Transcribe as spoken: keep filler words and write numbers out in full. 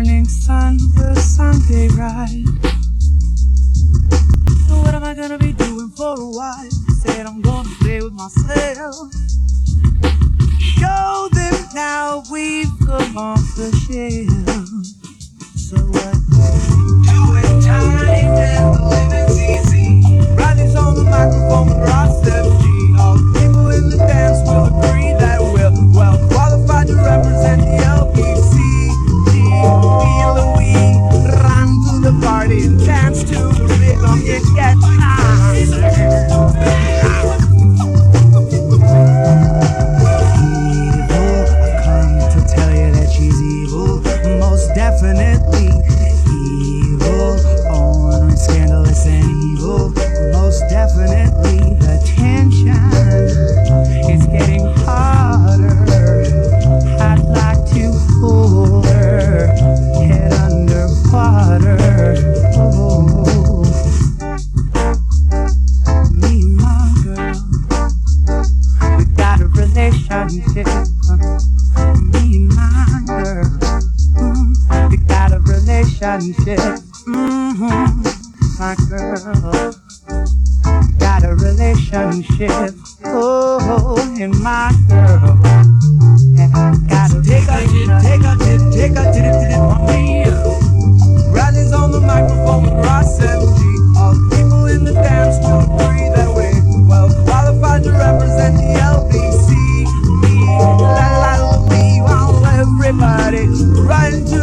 morning sun will someday rise. So what am I gonna be doing for a while? Said I'm gonna play with myself. Show them now we've come off the shelf. So what? Doing time and the living's easy. Riley's on the microphone with Ross M G. All the people in the dance will agree that we're well qualified to represent the L B C. Feel the we run to the party and dance to the rhythm. It gets high. Definitely evil, ornery, scandalous and evil. Most definitely the tension is getting harder. I'd like to hold her head underwater. Oh, me and my girl, we got a relationship. Me and my girl, we got a relationship, mm-hmm. My girl, we got a relationship, oh, and my girl, yeah, got a take a dip, take a dip, take a dip, dip on me. Riley's on the microphone with Ross M G. All the people in the dance will agree that we're well qualified to represent the L B C. Me, la la la, we want everybody right into